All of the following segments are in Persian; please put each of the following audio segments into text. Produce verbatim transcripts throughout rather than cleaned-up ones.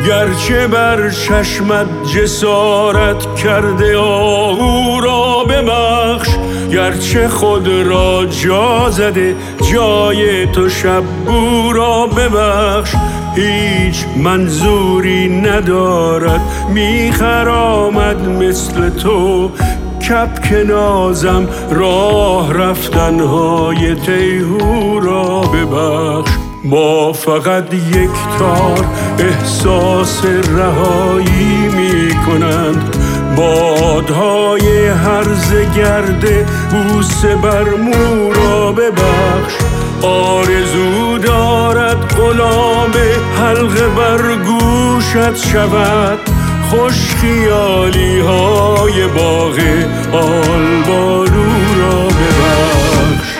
گرچه بر چشمت جسارت کرده آهو را ببخش، گرچه خود را جا زده جای تو شبو را ببخش. هیچ منظوری ندارد میخرامد مثل تو، کبک نازم راه رفتنهای تیهو را ببخش. ما فقط یک تار احساس رهایی می کنند، بادهای هرزه گرده بوسه بر مو را ببخش. آرزو دارد غلام حلقه بر گوشت شود، خوش خیالی های باغ آلبالو را ببخش.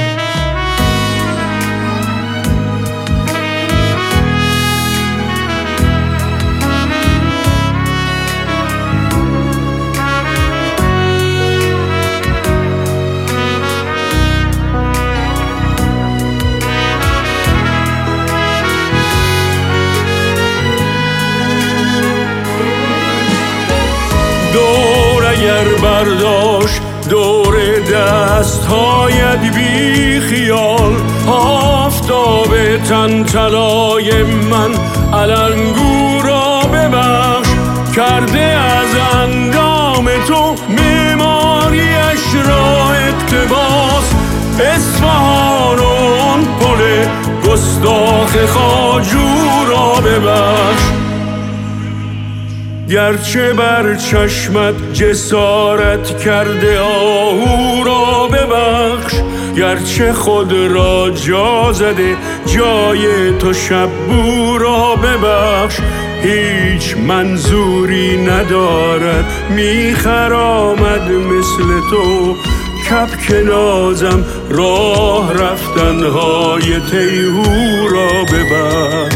دور اگر برداشت دور دست هایت بی خیال، آفتاب تن طلای من علنگو را ببخش. کرده از اندام تو معماریش را اقتباس، اصفهان و آن پل گستاخ خواجو را ببخش. گرچه بر چشمت جسارت کرده آهو را ببخش، گرچه خود را جا زده جای تو شبو را ببخش. هیچ منظوری ندارد میخرامد مثل تو، کبک نازم راه رفتنهای تیهو را ببخش.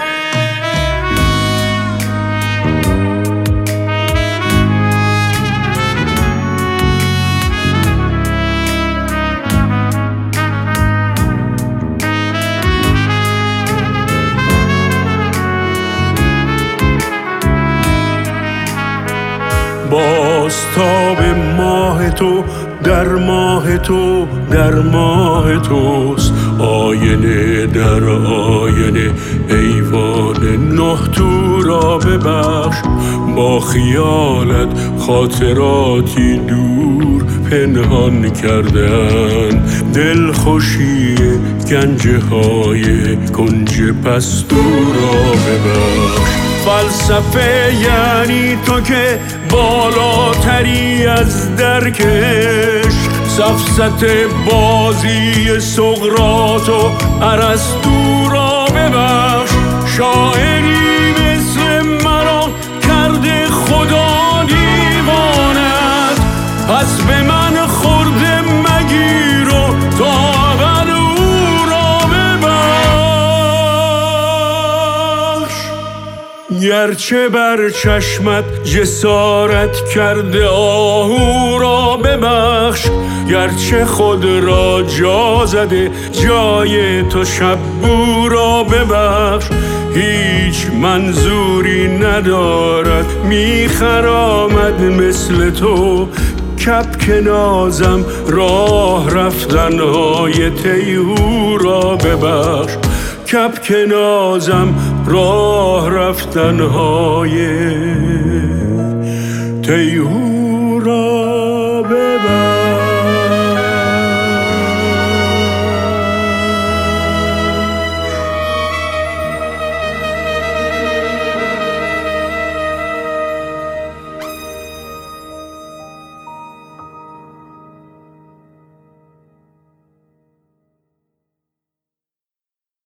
بازتاب ماه تو در ماه تو در ماه توست، آینه در آینه ایوان نه تو را ببخش. با خیالت خاطراتی دور پنهان کردند، دلخوشی گنجه های کنج پستو را ببخش. فلسفه یعنی تو که بالاتری از درک عشق، سفسط بازی سقراط و ارسطو را ببخش. شاعری مثل مرا کرده خدا دیوانت، پس به من خورده مگیر و تا ابد او را ببخش. گرچه بر چشمت جسارت کرده آهو را ببخش، گرچه خود را جا زده جای تو شبو را ببخش. هیچ منظوری ندارد میخرامد مثل تو، کبک نازم راه رفتنهای تیهو را ببخش. کبک نازم راه رفتنهای تیهو